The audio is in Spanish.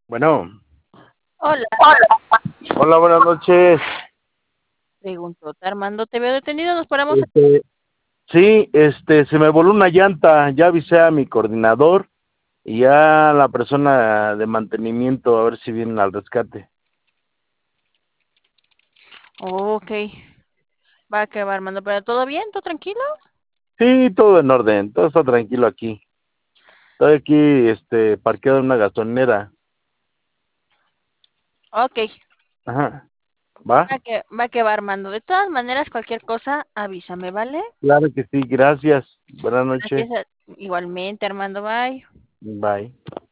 Bueno, Hola, hola, buenas noches. preguntó Armando, te veo detenido, nos paramos. Este, sí, se me voló una llanta, ya avisé a mi coordinador y ya la persona de mantenimiento a ver si vienen al rescate. Ok, va que va Armando, pero ¿todo bien? ¿Todo tranquilo? Sí, todo en orden, todo está tranquilo aquí. Estoy aquí, parqueado en una gasolinera. Ok, Ajá, ¿va? va que va Armando. De todas maneras, cualquier cosa, avísame, ¿vale? Claro que sí, gracias. Buenas noches. Gracias igualmente Armando, bye. Bye.